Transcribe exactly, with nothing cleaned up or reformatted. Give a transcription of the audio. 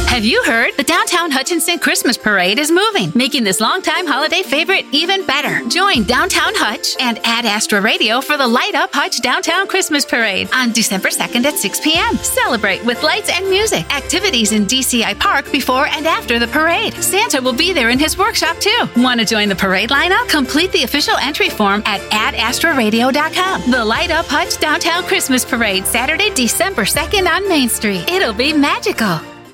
Have you heard? The Downtown Hutchinson Christmas Parade is moving, making this longtime holiday favorite even better. Join Downtown Hutch and Ad Astra Radio for the Light Up Hutch Downtown Christmas Parade on December second at six p.m. Celebrate with lights and music. Activities in D C I Park before and after the parade. Santa will be there in his workshop too. Want to join the parade lineup? Complete the official entry form at ad astra radio dot com. The Light Up Hutch Downtown Christmas Parade, Saturday, December second on Main Street. It'll be magical.